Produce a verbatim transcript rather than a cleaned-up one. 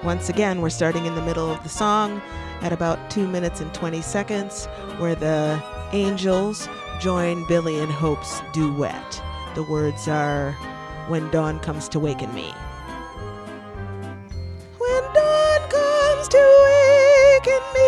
Once again, we're starting in the middle of the song at about two minutes and twenty seconds, where the Angels join Billy and Hope's duet. The words are, "When dawn comes to waken me." When dawn comes to waken me,